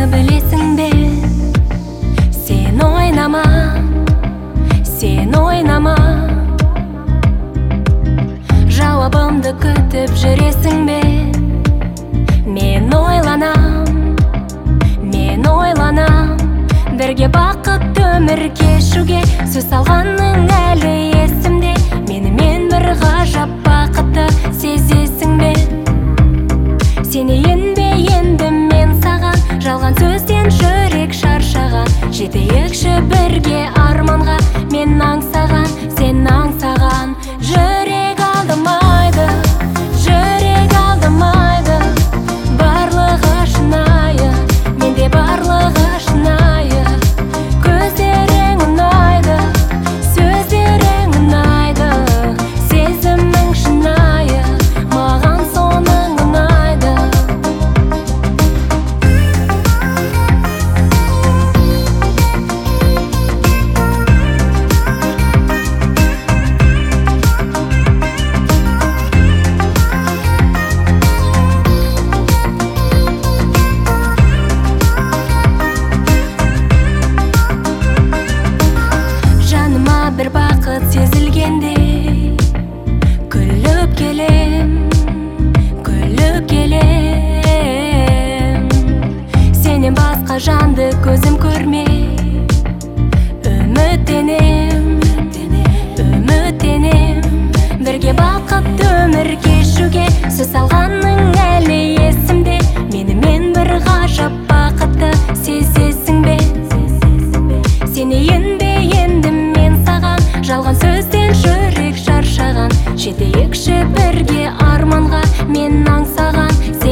білесің бе? Сен ойнама, сен ойнама. Жауабымды күтіп жүресің бе? Мен ойланам, мен ойланам. Бірге бақыт өмір кешуге сөз салғаның әлі есімде. Менімен бір ғажап бақытты сезесің бе? Сенейін бе енді мен саған? Жалған сөзден жүрек шаршаған. Жетейікші бірге арманға. Мен аңсаған, сен аңсаған. Жүрек алдамайды, жүрек алдамайды. Барлығы шынайы, менде барлығы шынайы. Көздерің ұнайды, сөздерің ұнайды. Сезімің шынайы, маған соның ұнайды. Жаныма бір бақыт сезілгенде күліп келем, күліп келем. Сенен басқа жанды көзім көрмей үміттенем, үміттенем. Бірге бақыт өмір кешуге сөз салғаның әлі есімде. Менімен бір ғажап бақытты сезесің бе? Сенейін бе енді мен саған? Жалған сөзден жүрек шаршаған. Жетейікші бірге арманға. Мен аңсаған,